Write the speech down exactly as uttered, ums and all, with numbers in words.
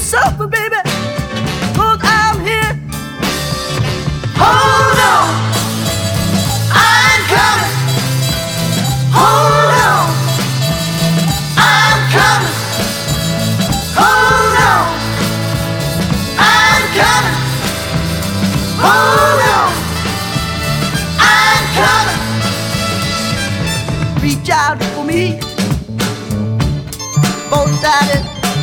suffer, baby, 'cause I'm here. Hold on, I'm coming. Hold on, I'm coming. Hold on, I'm coming. Hold on, I'm coming. Reach out for me, both sides.